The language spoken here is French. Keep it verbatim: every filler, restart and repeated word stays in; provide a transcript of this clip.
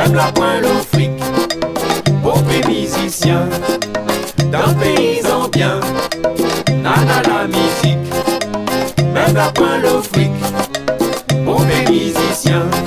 même la point le fric, pauvre musicien, dans le paysan bien, nana la musique, même la point le fric, pauvre musicien.